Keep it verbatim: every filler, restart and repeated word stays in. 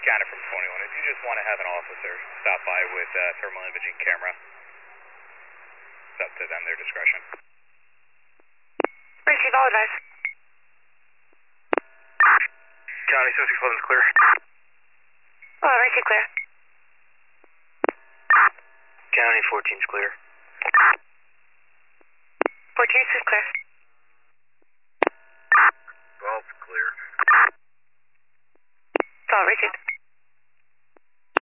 County from twenty-one. If you just want to have an officer stop by with a thermal imaging camera, it's up to them, their discretion. Receive all advice. County seven six eleven is clear. Oh, receive clear. County fourteen is clear. fourteen is clear.